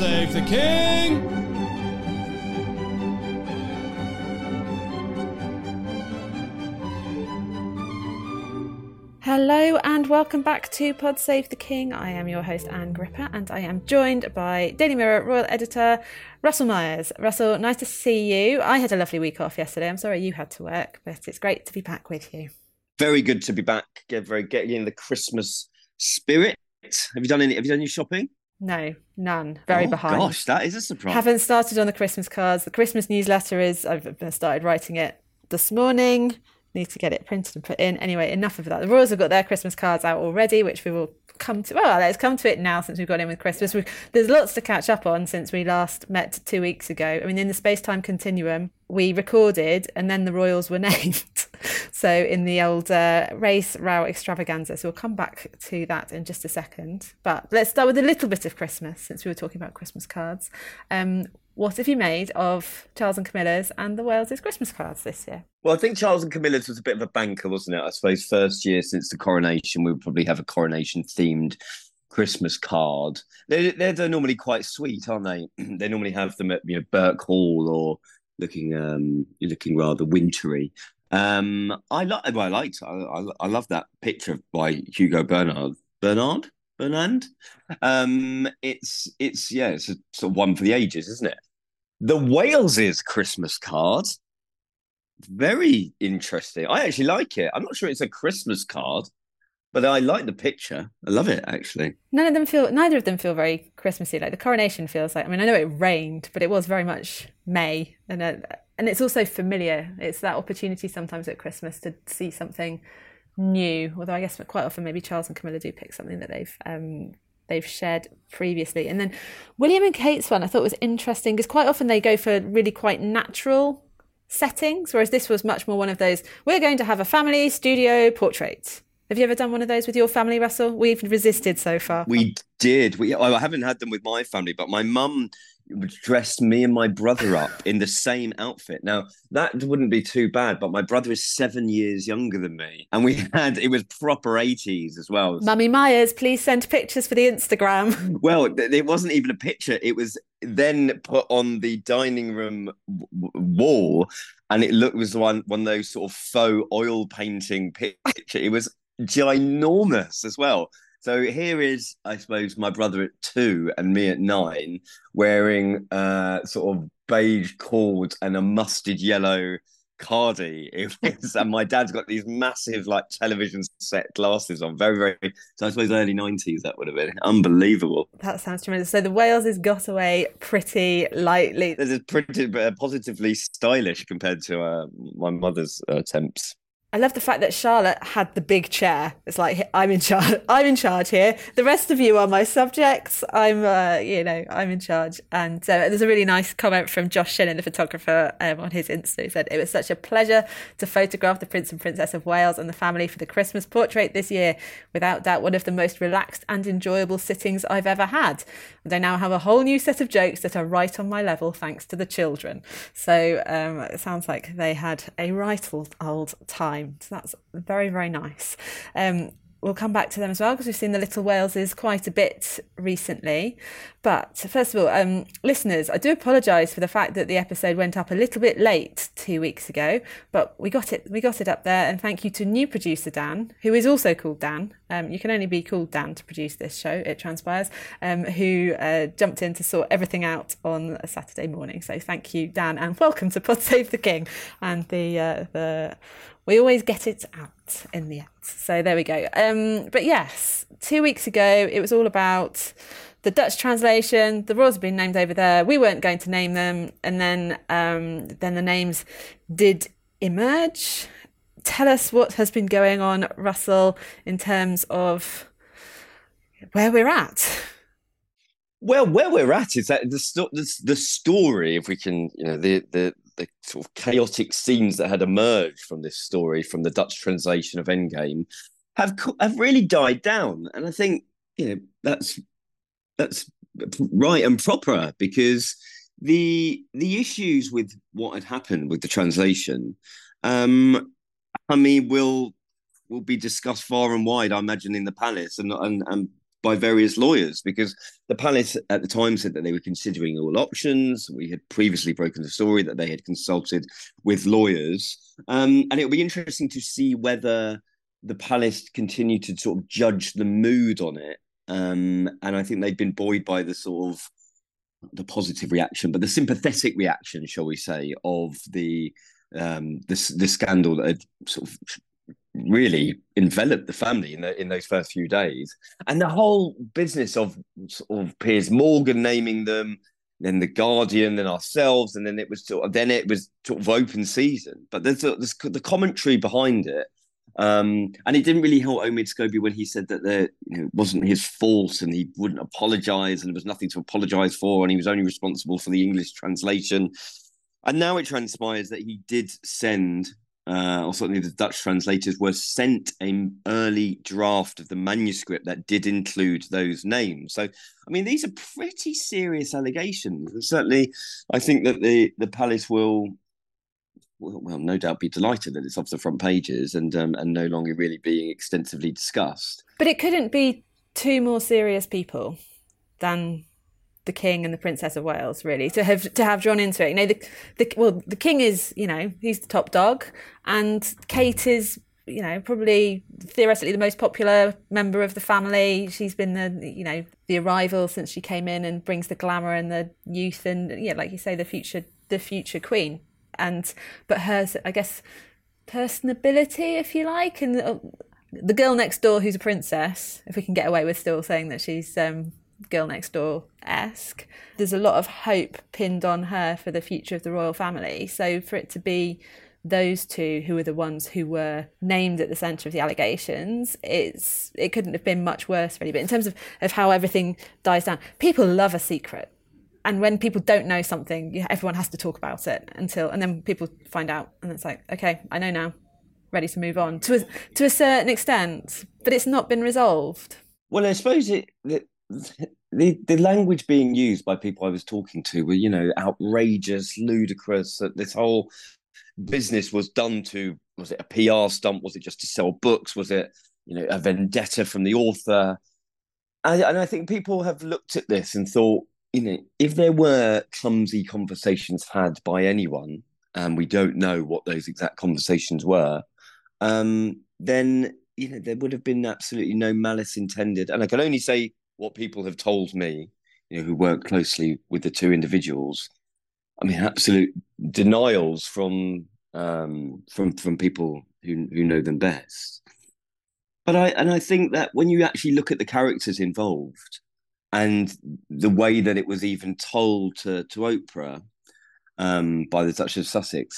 Save the King! Hello and welcome back to Pod Save the King. I am your host Anne Gripper and I am joined by Daily Mirror Royal Editor Russell Myers. Russell, nice to see you. I had a lovely week off yesterday. I'm sorry you had to work, but it's great to be back with you. Very good to be back. Getting in the Christmas spirit. Have you done your shopping? No, none. Very behind. Gosh, that is a surprise. Haven't started on the Christmas cards. The Christmas newsletter I've started writing it this morning. Need to get it printed and put in. Anyway, enough of that. The Royals have got their Christmas cards out already, which we will come to. Well, let's come to it now since we've got in with Christmas. There's lots to catch up on since we last met 2 weeks ago. I mean, in the space-time continuum, we recorded and then the Royals were named. So in the old race row extravaganza. So we'll come back to that in just a second. But let's start with a little bit of Christmas since we were talking about Christmas cards. What have you made of Charles and Camilla's and the Wales' Christmas cards this year? Well, I think Charles and Camilla's was a bit of a banker, wasn't it? I suppose first year since the coronation, we would probably have a coronation-themed Christmas card. They're normally quite sweet, aren't they? They normally have them at Burke Hall or looking rather wintry. I love that picture by Hugo Bernard. It's a sort of one for the ages, isn't it? The Wales' Christmas card, very interesting. I actually like it. I'm not sure it's a Christmas card, but I like the picture. I love it, actually. Neither of them feel very Christmassy. Like the coronation feels like, I mean, I know it rained, but it was very much May, and it's also familiar. It's that opportunity sometimes at Christmas to see something new, although I guess quite often maybe Charles and Camilla do pick something that they've shared previously. And then William and Kate's one I thought was interesting because quite often they go for really quite natural settings, whereas this was much more one of those, we're going to have a family studio portrait. Have you ever done one of those with your family, Russell? We've resisted so far. We did. I haven't had them with my family, but my mum dressed me and my brother up in the same outfit. Now, that wouldn't be too bad, but my brother is 7 years younger than me. And it was proper 80s as well. Mummy Myers, please send pictures for the Instagram. Well, it wasn't even a picture. It was then put on the dining room wall. And it was one of those sort of faux oil painting picture. It was ginormous as well. So here is, I suppose, my brother at 2 and me at 9 wearing sort of beige cords and a mustard yellow cardi. And my dad's got these massive like television set glasses on. Very, very, so I suppose early 90s that would have been. Unbelievable. That sounds tremendous. So the Wales' got away pretty lightly. This is pretty positively stylish compared to my mother's attempts. I love the fact that Charlotte had the big chair. It's like, I'm in charge here. The rest of you are my subjects. I'm in charge. And there's a really nice comment from Josh Shinnon, the photographer, on his Insta. He said, it was such a pleasure to photograph the Prince and Princess of Wales and the family for the Christmas portrait this year. Without doubt, one of the most relaxed and enjoyable sittings I've ever had. And I now have a whole new set of jokes that are right on my level, thanks to the children. So it sounds like they had a right old time. So that's very, very nice. We'll come back to them as well because we've seen the Little Waleses quite a bit recently. But first of all, listeners, I do apologise for the fact that the episode went up a little bit late 2 weeks ago, but we got it up there. And thank you to new producer Dan, who is also called Dan. You can only be called Dan to produce this show, it transpires, who jumped in to sort everything out on a Saturday morning. So thank you, Dan, and welcome to Pod Save the King. And we always get it out in the end. So there we go. But yes, 2 weeks ago, it was all about the Dutch translation. The Royals have been named over there. We weren't going to name them. And then the names did emerge. Tell us what has been going on, Russell, in terms of where we're at. Well, where we're at is that the story, if we can, the sort of chaotic scenes that had emerged from this story, from the Dutch translation of Endgame, have really died down, and I think that's right and proper, because the issues with what had happened with the translation, will be discussed far and wide, I imagine, in the palace, and by various lawyers, because the palace at the time said that they were considering all options. We had previously broken the story that they had consulted with lawyers. And it'll be interesting to see whether the palace continue to sort of judge the mood on it. And I think they've been buoyed by the sort of the positive reaction, but the sympathetic reaction, shall we say, of the scandal that had sort of really enveloped the family in those first few days, and the whole business of sort of Piers Morgan naming them, then the Guardian, then ourselves, and then it was sort of open season. But there's the commentary behind it. And it didn't really help Omid Scobie when he said that it wasn't his fault and he wouldn't apologise and there was nothing to apologise for and he was only responsible for the English translation. And now it transpires that he did send, or certainly the Dutch translators were sent an early draft of the manuscript that did include those names. So, I mean, these are pretty serious allegations. And certainly, I think that the palace will no doubt be delighted that it's off the front pages and no longer really being extensively discussed. But it couldn't be two more serious people than the King and the Princess of Wales, really, to have drawn into it. The King is, he's the top dog, and Kate is, probably theoretically the most popular member of the family. She's been the arrival since she came in and brings the glamour and the youth and, like you say, the future queen. But her, I guess, personability, if you like, and the girl next door who's a princess, if we can get away with still saying that she's girl next door-esque, there's a lot of hope pinned on her for the future of the royal family. So for it to be those two who were the ones who were named at the centre of the allegations, it couldn't have been much worse, really. But in terms of how everything dies down, people love a secret. And when people don't know something, everyone has to talk about it and then people find out, and it's like, okay, I know now, ready to move on to a certain extent, but it's not been resolved. Well, I suppose the language being used by people I was talking to were, outrageous, ludicrous. That this whole business was done to, was it a PR stunt? Was it just to sell books? Was it, a vendetta from the author? And I think people have looked at this and thought, if there were clumsy conversations had by anyone, and we don't know what those exact conversations were, then, there would have been absolutely no malice intended. And I can only say what people have told me, who work closely with the two individuals. I mean, absolute denials from people who know them best. But I think that when you actually look at the characters involved, and the way that it was even told to Oprah by the Duchess of Sussex,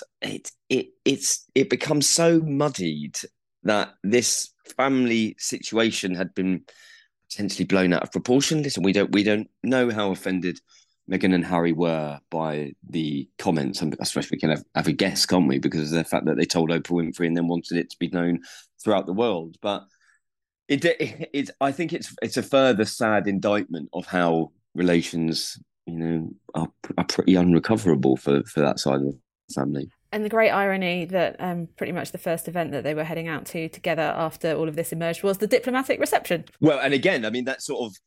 it becomes so muddied that this family situation had been potentially blown out of proportion. Listen, we don't know how offended Meghan and Harry were by the comments. I suppose we can have a guess, can't we? Because of the fact that they told Oprah Winfrey and then wanted it to be known throughout the world. But I think it's a further sad indictment of how relations, are pretty unrecoverable for that side of the family. And the great irony that pretty much the first event that they were heading out to together after all of this emerged was the diplomatic reception. Well, and again, I mean, that sort of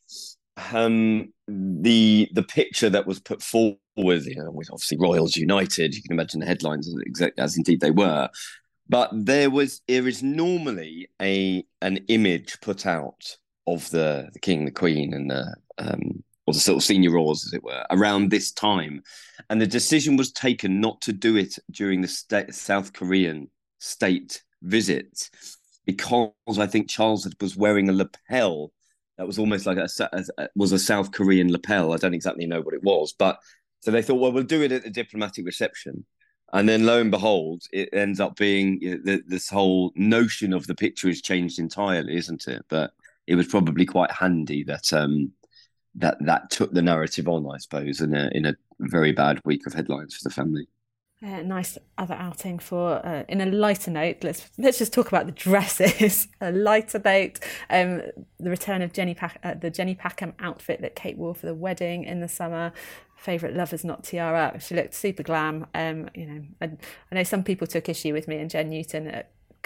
the picture that was put forward, with obviously Royals United. You can imagine the headlines as indeed they were. But there is normally an image put out of the king, the queen, and or the sort of senior royals, as it were, around this time, and the decision was taken not to do it during the South Korean state visit because I think Charles was wearing a lapel that was almost like a South Korean lapel. I don't exactly know what it was, but so they thought, well, we'll do it at the diplomatic reception. And then lo and behold, it ends up being this whole notion of the picture is changed entirely, isn't it? But it was probably quite handy that that took the narrative on, I suppose, in a very bad week of headlines for the family. Nice other outing for in a lighter note. Let's just talk about the dresses. A lighter note, the return of the Jenny Packham outfit that Kate wore for the wedding in the summer. Favourite Lovers Knot tiara. She looked super glam. I know some people took issue with me and Jen Newton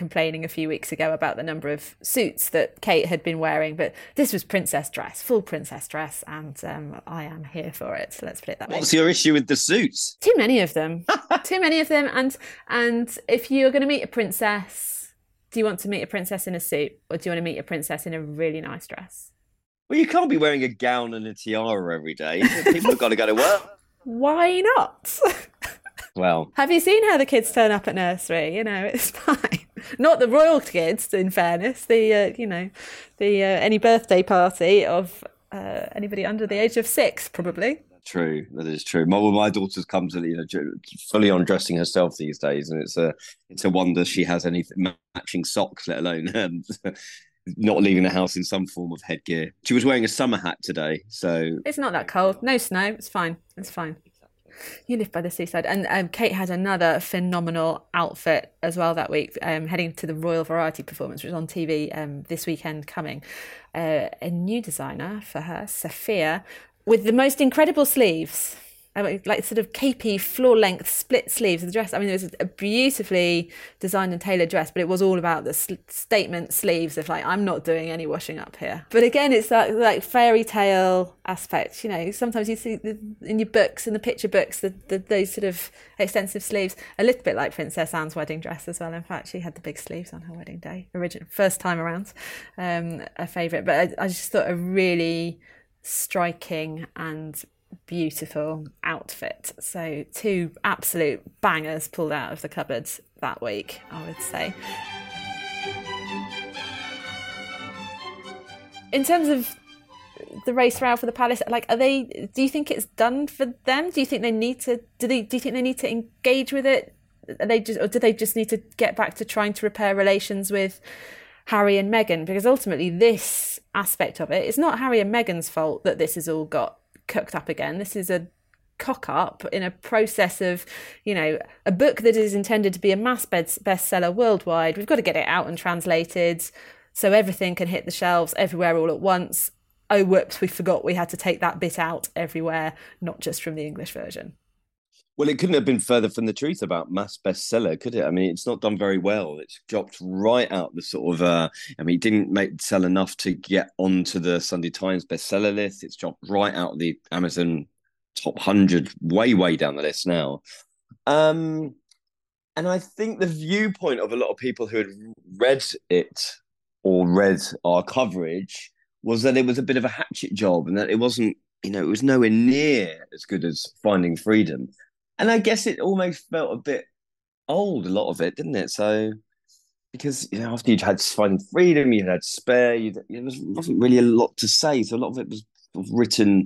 complaining a few weeks ago about the number of suits that Kate had been wearing, but this was princess dress, full princess dress, and I am here for it. So let's put it that way. What's your issue with the suits? Too many of them. Too many of them. And if you're going to meet a princess, do you want to meet a princess in a suit, or do you want to meet a princess in a really nice dress? Well, you can't be wearing a gown and a tiara every day. People have got to go to work. Why not? Well, have you seen how the kids turn up at nursery? You know, it's fine. Not the royal kids, in fairness. Any birthday party of anybody under the age of 6, probably. True, that is true. My daughter's come to fully undressing herself these days, and it's a wonder she has any matching socks, let alone not leaving the house in some form of headgear. She was wearing a summer hat today, so it's not that cold. No snow. It's fine. It's fine. You live by the seaside. And Kate had another phenomenal outfit as well that week, heading to the Royal Variety performance, which was on TV this weekend coming. A new designer for her, Sophia, with the most incredible sleeves. Like sort of capey, floor-length, split sleeves of the dress. I mean, it was a beautifully designed and tailored dress, but it was all about the statement sleeves of like, I'm not doing any washing up here. But again, it's that like fairy tale aspect. You know, sometimes you see in your books, in the picture books, those sort of extensive sleeves, a little bit like Princess Anne's wedding dress as well. In fact, she had the big sleeves on her wedding day, first time around, a favourite. But I just thought a really striking and beautiful outfit. So 2 absolute bangers pulled out of the cupboards that week, I would say. In terms of the race round for the palace, like, do you think it's done for them? Do you think they need to do you think they need to engage with it? Or do they just need to get back to trying to repair relations with Harry and Meghan? Because ultimately this aspect of it, it's not Harry and Meghan's fault that this has all got cooked up again. This is a cock up in a process of, a book that is intended to be a mass bestseller worldwide. We've got to get it out and translated so everything can hit the shelves everywhere all at once. Oh, whoops, we forgot we had to take that bit out everywhere, not just from the English version. Well, it couldn't have been further from the truth about mass bestseller, could it? I mean, it's not done very well. It's dropped right out the sort of, it didn't sell enough to get onto the Sunday Times bestseller list. It's dropped right out of the Amazon top 100, way down the list now. And I think the viewpoint of a lot of people who had read it or read our coverage was that it was a bit of a hatchet job and that it wasn't, it was nowhere near as good as Finding Freedom. And I guess it almost felt a bit old, a lot of it, didn't it? So, because after you'd had Finding Freedom, you had Spare, there wasn't really a lot to say. So a lot of it was sort of written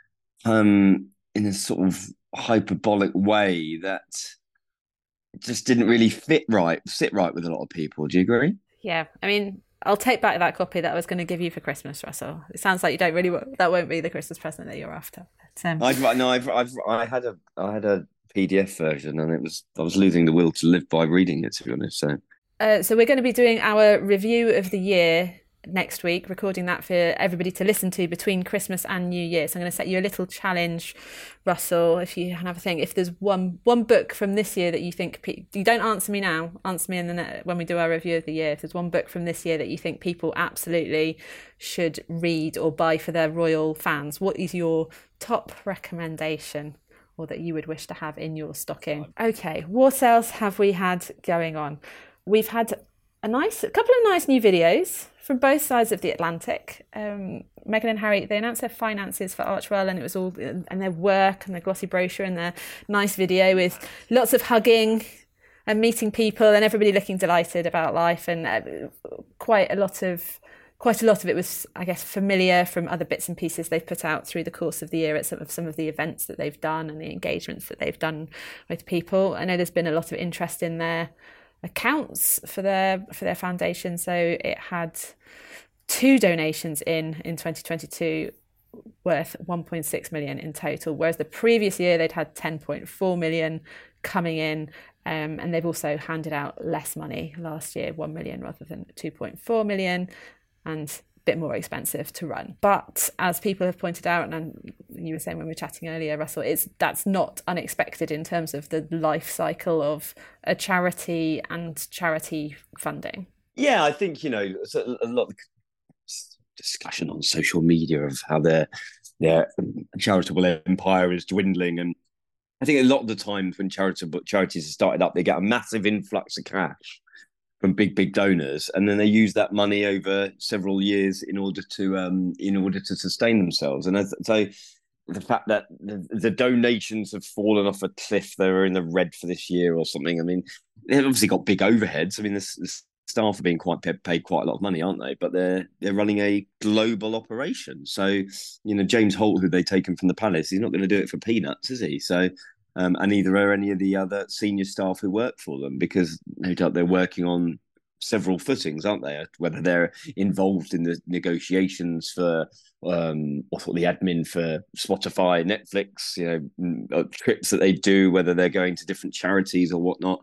in a sort of hyperbolic way that just didn't really sit right with a lot of people. Do you agree? Yeah, I mean, I'll take back that copy that I was going to give you for Christmas, Russell. It sounds like you don't really. That won't be the Christmas present that you're after. But, I had a PDF version, and I was losing the will to live by reading it, to be honest. So we're going to be doing our review of the year next week, recording that for everybody to listen to between Christmas and New Year. So I'm going to set you a little challenge, Russell, if you have a think. If there's one book from this year that you think, you don't answer me now, answer me when we do our review of the year. If there's one book from this year that you think people absolutely should read or buy for their royal fans, what is your top recommendation, or that you would wish to have in your stocking? Okay, what else have we had going on? We've had a couple of nice new videos from both sides of the Atlantic. Meghan and Harry, they announced their finances for Archewell, and it was all, and their work and their glossy brochure and their nice video with lots of hugging and meeting people and everybody looking delighted about life. And quite a lot of it was, I guess, familiar from other bits and pieces they've put out through the course of the year at some of the events that they've done and the engagements that they've done with people. I know there's been a lot of interest in their accounts for their foundation. So it had 2 donations in 2022 worth 1.6 million in total, whereas the previous year they'd had 10.4 million coming in. And they've also handed out less money last year, 1 million rather than 2.4 million. And a bit more expensive to run. But as people have pointed out, and you were saying when we were chatting earlier, Russell, that's not unexpected in terms of the life cycle of a charity and charity funding. Yeah, I think, a lot of discussion on social media of how their charitable empire is dwindling. And I think a lot of the times when charities are started up, they get a massive influx of cash from big donors, and then they use that money over several years in order to sustain themselves. And so the fact that the donations have fallen off a cliff, they were in the red for this year or something. I mean, they've obviously got big overheads. I mean, the staff are being paid quite a lot of money, aren't they? But they're running a global operation. So, James Holt, who they've taken from the Palace, he's not going to do it for peanuts, is he? So, and neither are any of the other senior staff who work for them, because no doubt they're working on several footings, aren't they? Whether they're involved in the negotiations for or the admin for Spotify, Netflix, trips that they do, whether they're going to different charities or whatnot.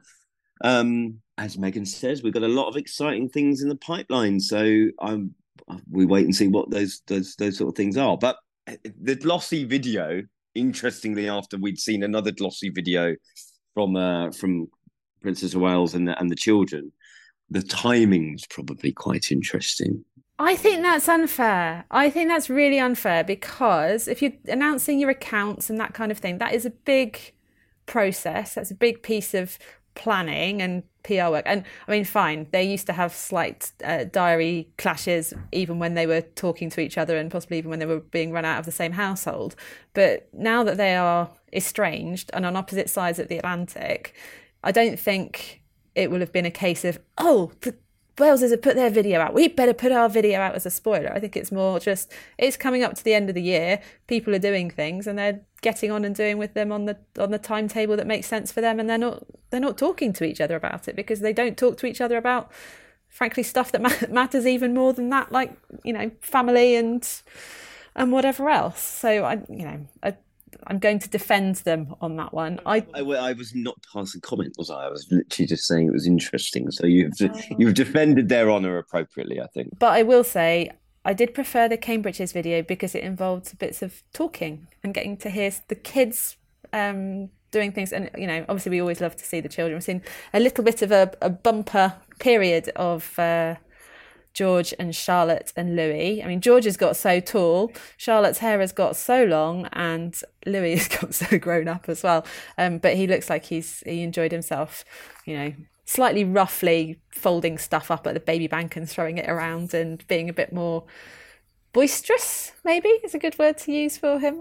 As Megan says, we've got a lot of exciting things in the pipeline, so we wait and see what those sort of things are. But the glossy video, interestingly, after we'd seen another glossy video from Princess of Wales and the children, the timing's probably quite interesting. I think that's unfair. I think that's really unfair, because if you're announcing your accounts and that kind of thing, that is a big process. That's a big piece of planning and PR work. And I mean, fine, they used to have slight diary clashes even when they were talking to each other, and possibly even when they were being run out of the same household. But now that they are estranged and on opposite sides of the Atlantic, I don't think it will have been a case of, the Walesers have put their video out, we better put our video out as a spoiler. I think it's more just, it's coming up to the end of the year, people are doing things and they're getting on and doing with them on the timetable that makes sense for them, and they're not talking to each other about it, because they don't talk to each other about, frankly, stuff that matters even more than that, like, family and whatever else. So I'm going to defend them on that one. I was not passing comment, was I? I was literally just saying it was interesting. So you've defended their honour appropriately, I think. But I will say, I did prefer the Cambridge's video because it involved bits of talking and getting to hear the kids doing things. And, obviously we always love to see the children. We've seen a little bit of a bumper period of George and Charlotte and Louis. I mean, George has got so tall, Charlotte's hair has got so long, and Louis has got so grown up as well. But he looks like he enjoyed himself, slightly roughly folding stuff up at the baby bank and throwing it around and being a bit more boisterous, maybe is a good word to use for him.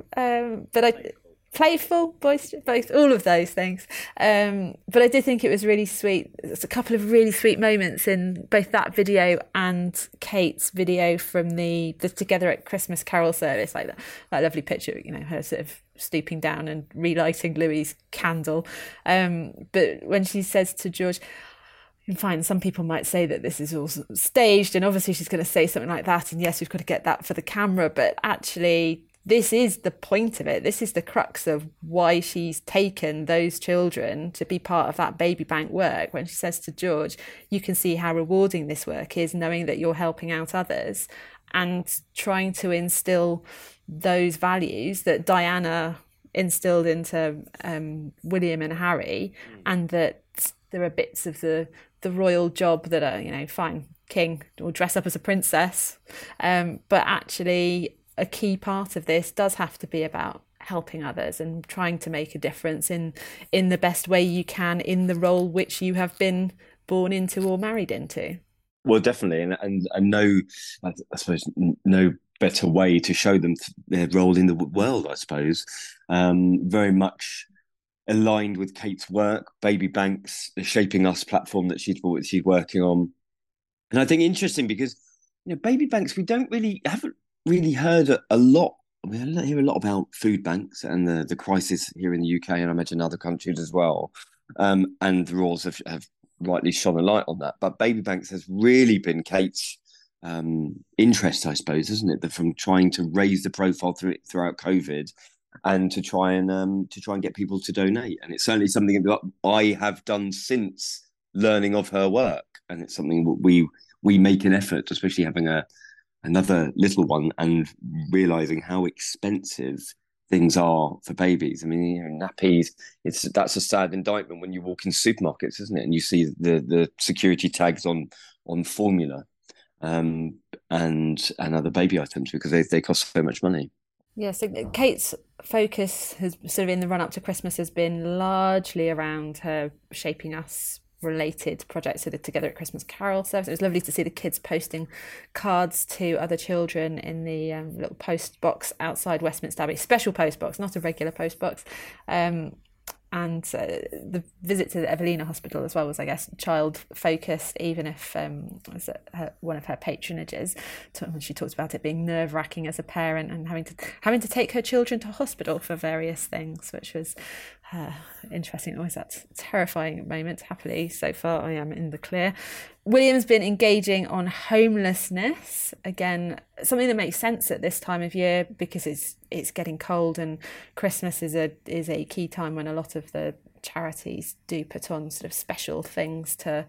Playful, boisterous, both, all of those things. But I did think it was really sweet. There's a couple of really sweet moments in both that video and Kate's video from the Together at Christmas Carol service, like that lovely picture, her sort of stooping down and relighting Louis's candle. But when she says to George, fine, some people might say that this is all staged, and obviously she's going to say something like that, and yes, we've got to get that for the camera, but actually this is the point of it. This is the crux of why she's taken those children to be part of that baby bank work. When she says to George, you can see how rewarding this work is, knowing that you're helping out others, and trying to instill those values that Diana instilled into William and Harry, and that there are bits of the royal job that are, fine, king or dress up as a princess, but actually a key part of this does have to be about helping others and trying to make a difference in the best way you can in the role which you have been born into or married into. Well, definitely, and no, I suppose no better way to show them their role in the world, I suppose. Very much aligned with Kate's work, Baby Banks, the Shaping Us platform that she's working on. And I think interesting because, Baby Banks, we haven't really heard a lot. We don't hear a lot about food banks and the crisis here in the UK, and I imagine other countries as well. And the Royals have rightly shone a light on that. But Baby Banks has really been Kate's interest, I suppose, isn't it? From trying to raise the profile throughout COVID, and to try and get people to donate. And it's certainly something that I have done since learning of her work, and it's something that we make an effort, especially having another little one and realizing how expensive things are for babies. I mean, nappies. That's a sad indictment when you walk in supermarkets, isn't it? And you see the security tags on formula, um, and other baby items because they cost so much money. Yeah, so Kate's focus has sort of in the run up to Christmas has been largely around her Shaping Us related projects. So the Together at Christmas Carol service. It was lovely to see the kids posting cards to other children in the little post box outside Westminster Abbey, special post box, not a regular post box. And the visit to the Evelina Hospital as well was, I guess, child focused, even if was one of her patronages. She talked about it being nerve wracking as a parent and having to take her children to hospital for various things, which was interesting. Always that terrifying moment. Happily, so far, I am in the clear. William's been engaging on homelessness, again, something that makes sense at this time of year because it's getting cold and Christmas is a key time when a lot of the charities do put on sort of special things to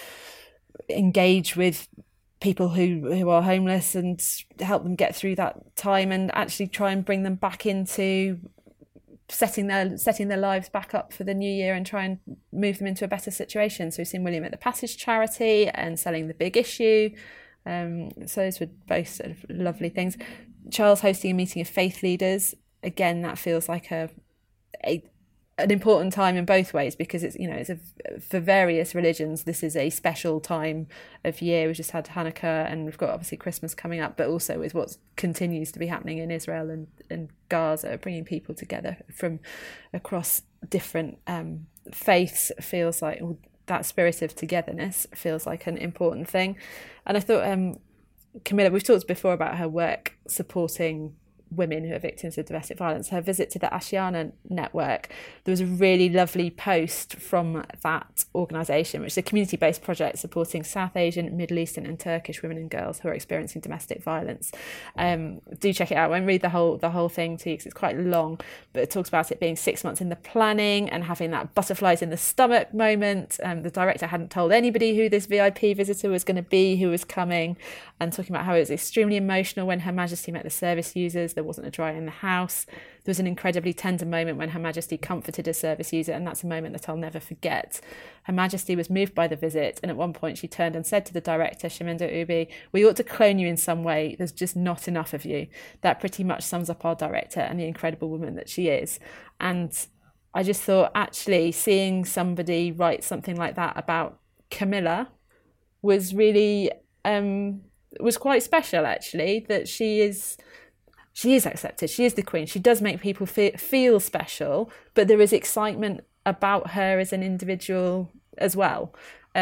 engage with people who are homeless and help them get through that time and actually try and bring them back into setting their lives back up for the new year and try and move them into a better situation. So we've seen William at the Passage charity and selling the Big Issue. So those were both sort of lovely things. Charles hosting a meeting of faith leaders. Again, that feels like an important time in both ways because for various religions this is a special time of year. We've just had Hanukkah and we've got obviously Christmas coming up, but also with what continues to be happening in Israel and Gaza, bringing people together from across different faiths feels like that spirit of togetherness feels like an important thing. And I thought Camilla, we've talked before about her work supporting women who are victims of domestic violence. Her visit to the Ashiana network, there was a really lovely post from that organisation, which is a community-based project supporting South Asian, Middle Eastern and Turkish women and girls who are experiencing domestic violence. Do check it out. I won't read the whole thing to you because it's quite long, but it talks about it being 6 months in the planning and having that butterflies in the stomach moment. The director hadn't told anybody who this VIP visitor was going to be, who was coming, and talking about how it was extremely emotional when Her Majesty met the service users. There wasn't a dryer in the house. There was an incredibly tender moment when Her Majesty comforted a service user, and that's a moment that I'll never forget. Her Majesty was moved by the visit, and at one point she turned and said to the director, Shaminder Ubi, "We ought to clone you in some way. There's just not enough of you." That pretty much sums up our director and the incredible woman that she is. And I just thought, actually, seeing somebody write something like that about Camilla was really was quite special, actually, that she is accepted. She is the queen. She does make people feel special, but there is excitement about her as an individual as well.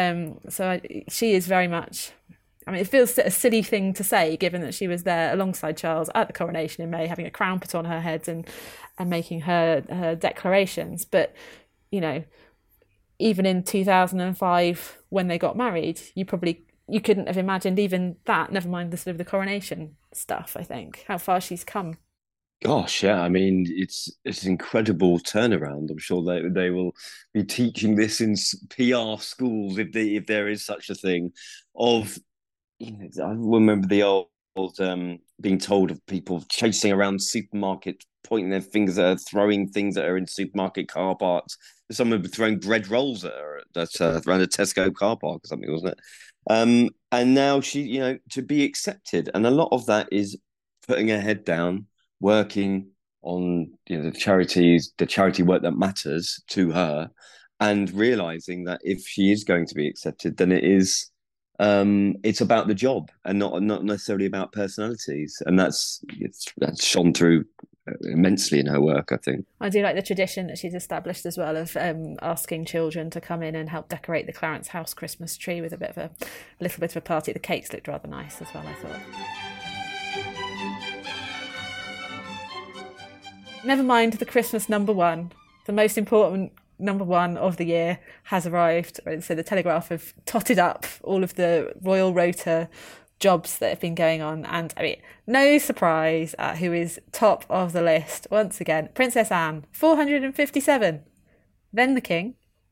She is very much, I mean, it feels a silly thing to say, given that she was there alongside Charles at the coronation in May, having a crown put on her head and making her declarations. But, even in 2005, when they got married, you couldn't have imagined even that, never mind the sort of the coronation stuff, I think, how far she's come. Gosh, yeah. I mean, it's an incredible turnaround. I'm sure they will be teaching this in PR schools if there is such a thing. I remember the old being told of people chasing around supermarket, pointing their fingers at her, throwing things at her in supermarket car parks. Someone throwing bread rolls at her around a Tesco car park or something, wasn't it? And now she, to be accepted, and a lot of that is putting her head down, working on the charity work that matters to her, and realizing that if she is going to be accepted, then it's about the job and not necessarily about personalities, and that's shone through immensely in her work, I think. I do like the tradition that she's established as well of asking children to come in and help decorate the Clarence House Christmas tree with a little bit of a party. The cakes looked rather nice as well, I thought. Never mind the Christmas number one, the most important number one of the year has arrived. So the Telegraph have totted up all of the Royal Rota jobs that have been going on, and I mean, no surprise at who is top of the list once again. Princess Anne, 457. Then the King,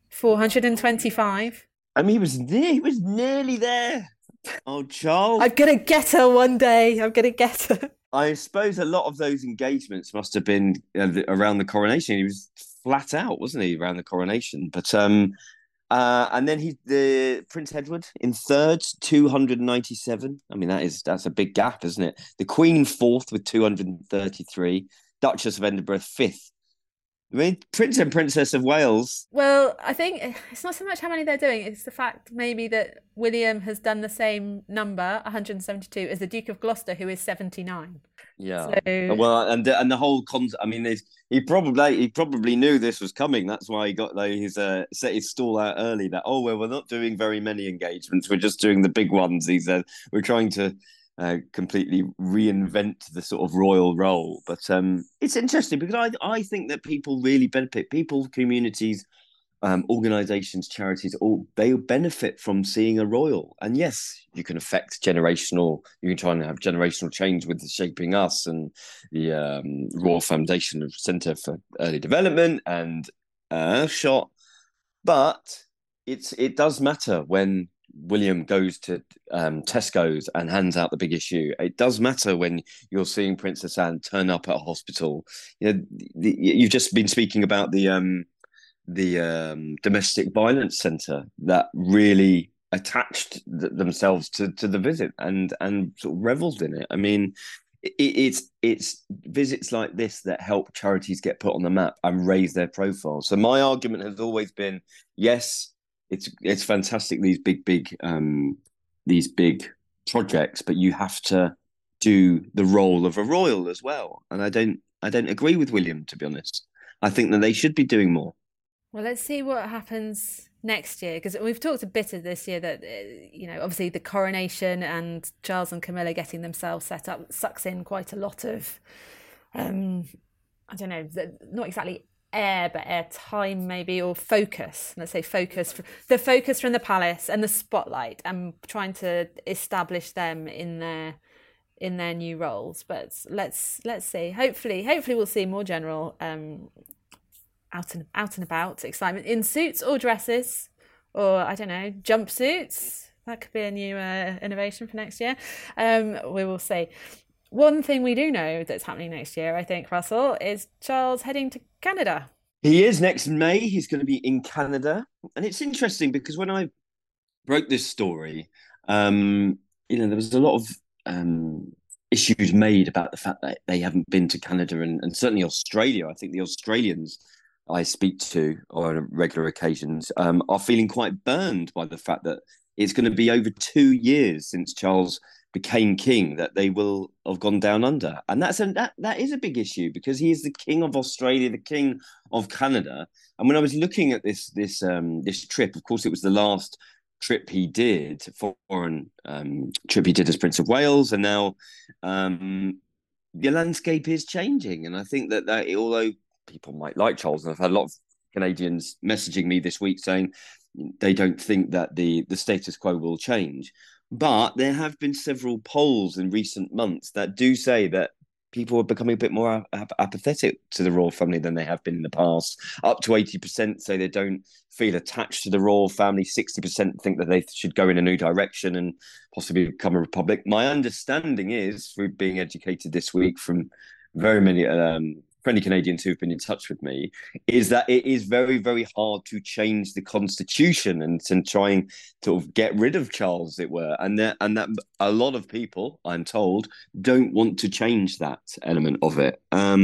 425. I mean, he was nearly there. Oh, Charles. I'm gonna get her one day. I'm gonna get her. I suppose a lot of those engagements must have been around the coronation. He was flat out, wasn't he, around the coronation? But and then the Prince Edward in third, 297. I mean, that's a big gap, isn't it? The Queen fourth with 233. Duchess of Edinburgh fifth. I mean, Prince and Princess of Wales. Well, I think it's not so much how many they're doing, it's the fact maybe that William has done the same number, 172, as the Duke of Gloucester, who is 79. Yeah. So, Well, and the whole concept. I mean, he probably knew this was coming. That's why he got set his stall out early. That well, we're not doing very many engagements. We're just doing the big ones. He said we're trying to completely reinvent the sort of royal role. But it's interesting because I think that people really benefit. People, communities, organizations, charities, all they benefit from seeing a royal. And yes, you can you can try and have generational change with the Shaping Us and the Royal Foundation Centre for Early Development and Earthshot. But it does matter when William goes to Tesco's and hands out the big issue. It does matter when you're seeing Princess Anne turn up at a hospital. You've just been speaking about the domestic violence centre that really attached themselves to the visit and sort of revelled in it. I mean, it's visits like this that help charities get put on the map and raise their profile. So my argument has always been, yes, it's fantastic, these big projects, but you have to do the role of a royal as well. And I don't agree with William, to be honest. I think that they should be doing more. well, let's see what happens next year, because we've talked a bit of this year that obviously the coronation and Charles and Camilla getting themselves set up sucks in quite a lot of I don't know, not exactly air, but air time maybe, or focus. Let's say focus from the palace and the spotlight, and trying to establish them in their new roles. But let's see. Hopefully we'll see more general out and about excitement in suits or dresses, or I don't know, jumpsuits. That could be a new innovation for next year. We will see. One thing we do know that's happening next year, I think, Russell, is Charles heading to Canada. He is next May. He's going to be in Canada. And it's interesting because when I wrote this story, there was a lot of issues made about the fact that they haven't been to Canada and certainly Australia. I think the Australians I speak to on regular occasions are feeling quite burned by the fact that it's going to be over 2 years since Charles became king that they will have gone down under, and that is a big issue because he is the king of Australia, the king of Canada. And when I was looking at this trip, of course, it was the last trip he did, foreign trip he did as Prince of Wales, and now the landscape is changing. And I think that although people might like Charles, and I've had a lot of Canadians messaging me this week saying they don't think that the status quo will change. But there have been several polls in recent months that do say that people are becoming a bit more apathetic to the royal family than they have been in the past. Up to 80% say they don't feel attached to the royal family. 60% think that they should go in a new direction and possibly become a republic. My understanding is, through being educated this week from very many friendly Canadians who've been in touch with me, is that it is very, very hard to change the constitution and try and sort of get rid of Charles, as it were. And that a lot of people, I'm told, don't want to change that element of it.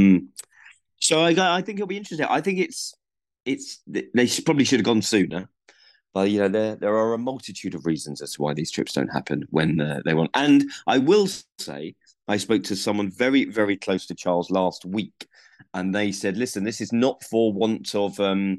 So I think it'll be interesting. I think they probably should have gone sooner. But there are a multitude of reasons as to why these trips don't happen when they want. And I will say, I spoke to someone very, very close to Charles last week, and they said, "Listen, this is not for want of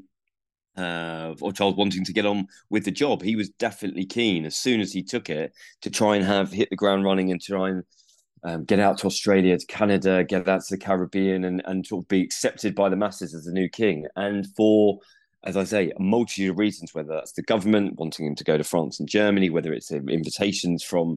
or Charles wanting to get on with the job. He was definitely keen as soon as he took it to try and hit the ground running and try and get out to Australia, to Canada, get out to the Caribbean, and sort of be accepted by the masses as the new king." And for, as I say, a multitude of reasons, whether that's the government wanting him to go to France and Germany, whether it's invitations from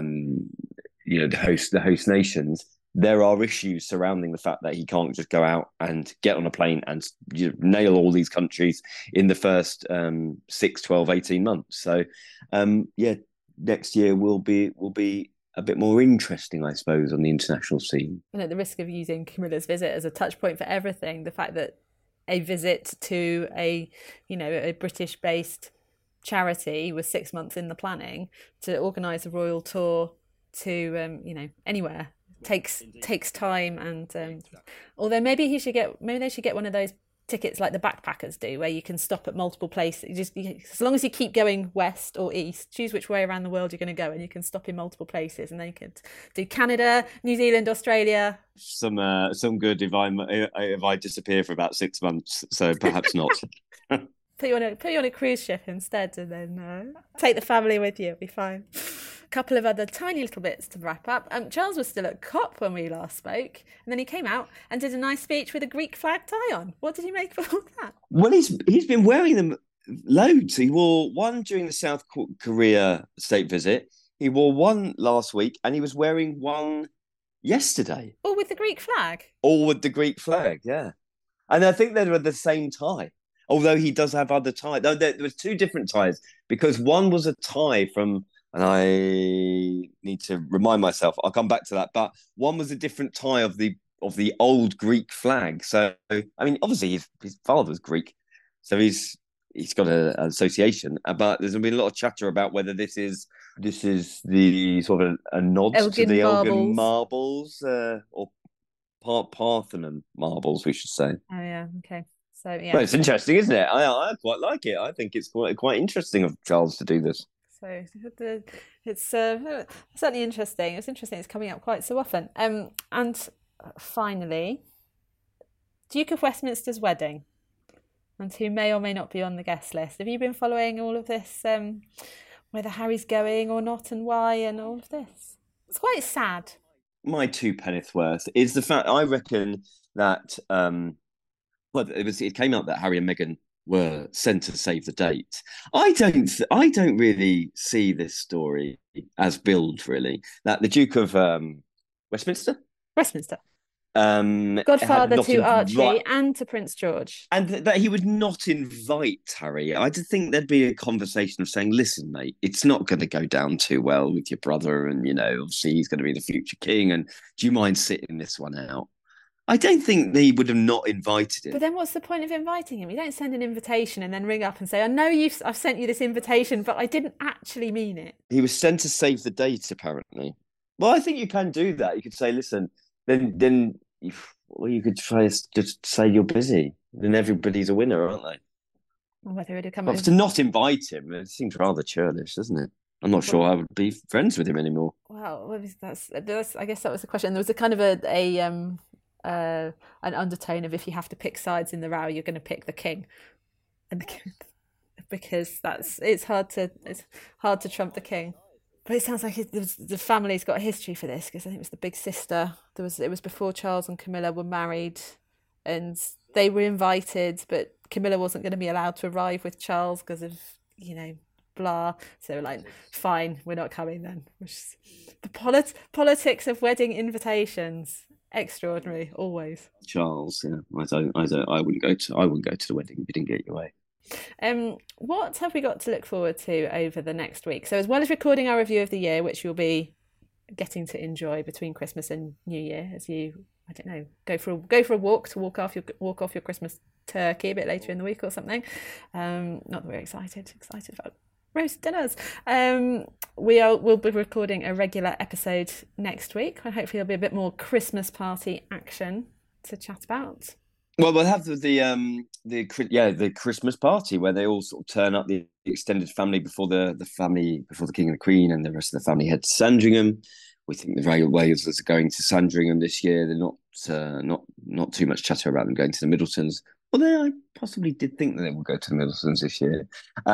the host nations, there are issues surrounding the fact that he can't just go out and get on a plane and nail all these countries in the first 6, 12, 18 months. So, next year will be a bit more interesting, I suppose, on the international scene. And at the risk of using Camilla's visit as a touch point for everything, the fact that a visit to a British-based charity was 6 months in the planning to organise a royal tour to anywhere takes time, and although maybe they should get one of those tickets like the backpackers do, where you can stop at multiple places. As long as you keep going west or east, choose which way around the world you're going to go, and you can stop in multiple places, and then you could do Canada, New Zealand, Australia. Some good if I disappear for about 6 months, so perhaps not. Put you on a cruise ship instead, and then take the family with you. It'll be fine. A couple of other tiny little bits to wrap up. Charles was still at COP when we last spoke, and then he came out and did a nice speech with a Greek flag tie on. What did you make of all that? Well, he's been wearing them loads. He wore one during the South Korea state visit. He wore one last week, and he was wearing one yesterday. All with the Greek flag? All with the Greek flag, yeah. And I think they were the same tie. Although he does have other ties. No, there was two different ties, because one was a tie from, and I need to remind myself, I'll come back to that, but one was a different tie of the old Greek flag. So, I mean, obviously his father's Greek, so he's got an association, but there's been a lot of chatter about whether this is the sort of a nod to the Elgin marbles, or Parthenon marbles, we should say. Oh yeah, okay. So yeah, well, it's interesting, isn't it? I quite like it. I think it's quite interesting of Charles to do this. So it's certainly interesting. It's interesting. It's coming up quite so often. And finally, Duke of Westminster's wedding, and who may or may not be on the guest list. Have you been following all of this? Whether Harry's going or not, and why, and all of this. It's quite sad. My two penneth worth is the fact I reckon that. Well, it came out that Harry and Meghan were sent to save the date. I don't really see this story as billed, really. That the Duke of Westminster, godfather to Archie and to Prince George, and that he would not invite Harry. I did think there'd be a conversation of saying, "Listen, mate, it's not going to go down too well with your brother, and obviously he's going to be the future king. And do you mind sitting this one out?" I don't think they would have not invited him. But then what's the point of inviting him? You don't send an invitation and then ring up and say, I know I've sent you this invitation, but I didn't actually mean it. He was sent to save the date, apparently. Well, I think you can do that. You could say, listen, then you could try to just say you're busy. Then everybody's a winner, aren't they? Or whether it'd come to not invite him, it seems rather churlish, doesn't it? I'm not sure I would be friends with him anymore. Well, that's I guess that was the question. There was a kind of an undertone of, if you have to pick sides in the row, you're going to pick the king, and because it's hard to trump the king. But it sounds like the family's got a history for this, because I think it was the big sister. It was before Charles and Camilla were married, and they were invited, but Camilla wasn't going to be allowed to arrive with Charles because of blah. So they were like, fine, we're not coming then. The politics of wedding invitations. Extraordinary, always. Charles, yeah, I wouldn't go to the wedding if you didn't get your way. What have we got to look forward to over the next week? So, as well as recording our review of the year, which you'll be getting to enjoy between Christmas and New Year, as you, I don't know, go for a walk to walk off your Christmas turkey a bit later in the week or something. Not that we're excited about roast dinners. We'll be recording a regular episode next week, and hopefully there'll be a bit more Christmas party action to chat about. Well, we'll have the Christmas party where they all sort of turn up, the extended family before the King and the Queen, and the rest of the family head to Sandringham. We think the Royal Walesers are going to Sandringham this year. They're not too much chatter about them going to the Middletons. Although I possibly did think that they will go to the Middletons this year.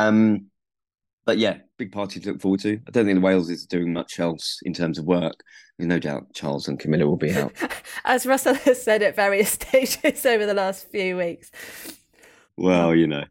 But yeah, big party to look forward to. I don't think the Waleses are doing much else in terms of work. There's no doubt Charles and Camilla will be out. As Russell has said at various stages over the last few weeks. Well,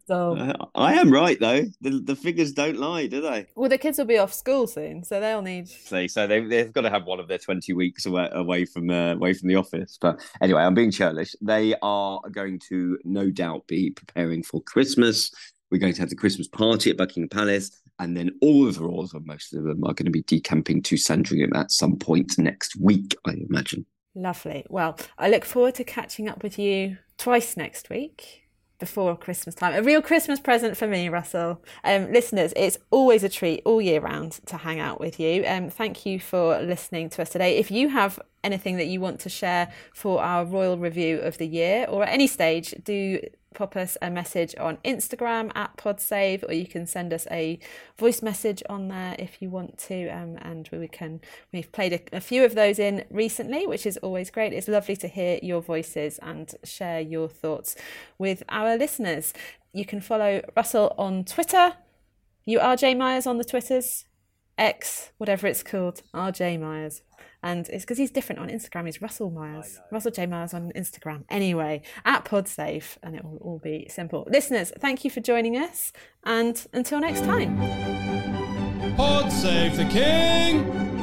I am right, though. The figures don't lie, do they? Well, the kids will be off school soon, so they'll need... So they've got to have one of their 20 weeks away from the office. But anyway, I'm being churlish. They are going to no doubt be preparing for Christmas. We're going to have the Christmas party at Buckingham Palace, and then all of the royals, or most of them, are going to be decamping to Sandringham at some point next week, I imagine. Lovely. Well, I look forward to catching up with you twice next week before Christmas time. A real Christmas present for me, Russell. Listeners, it's always a treat all year round to hang out with you. Thank you for listening to us today. If you have anything that you want to share for our royal review of the year, or at any stage, do pop us a message on Instagram at PodSave, or you can send us a voice message on there if you want to, and we've played a few of those in recently, which is always great. It's lovely to hear your voices and share your thoughts with our listeners. You can follow Russell on Twitter. You RJ Myers on the Twitters, X, whatever it's called, RJ Myers. And it's because he's different on Instagram. He's Russell Myers, Russell J. Myers on Instagram. Anyway, at PodSafe, and it will all be simple. Listeners, thank you for joining us, and until next time. Pod save the king!